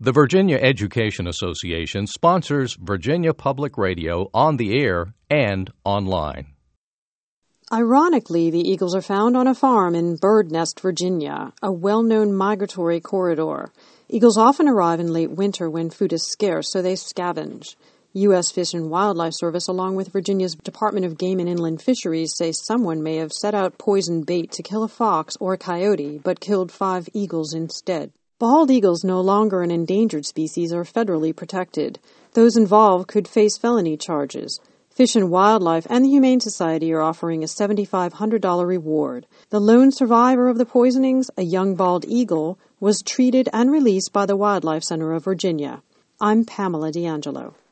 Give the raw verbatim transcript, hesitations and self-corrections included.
The Virginia Education Association sponsors Virginia Public Radio on the air and online. Ironically, the eagles are found on a farm in Bird Nest, Virginia, a well-known migratory corridor. Eagles often arrive in late winter when food is scarce, so they scavenge. U S Fish and Wildlife Service, along with Virginia's Department of Game and Inland Fisheries, say someone may have set out poisoned bait to kill a fox or a coyote, but killed five eagles instead. Bald eagles, no longer an endangered species, are federally protected. Those involved could face felony charges. Fish and Wildlife and the Humane Society are offering a seven thousand five hundred dollars reward. The lone survivor of the poisonings, a young bald eagle, was treated and released by the Wildlife Center of Virginia. I'm Pamela D'Angelo.